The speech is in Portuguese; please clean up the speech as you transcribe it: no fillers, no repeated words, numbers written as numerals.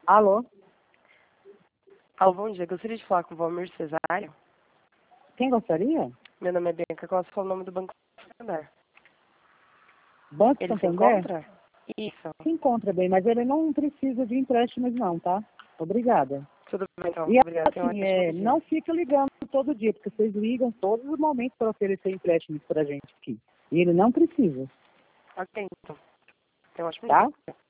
Alô? Alô, bom dia. Gostaria de falar com o Valmir Cesário. Quem gostaria? Meu nome é Bianca. Posso falar o nome do Banco Santander? Banco Ele se Santander? encontra? Isso. Se encontra bem, mas ele não precisa de empréstimos não, tá? Obrigada. Tudo bem, então. E Obrigada. Tenha um assim, ótimo dia. não fica ligando todo dia, porque vocês ligam todos os momentos para oferecer empréstimos pra gente aqui. E ele não precisa, Ok, então. Tenha um ótimo tá? dia.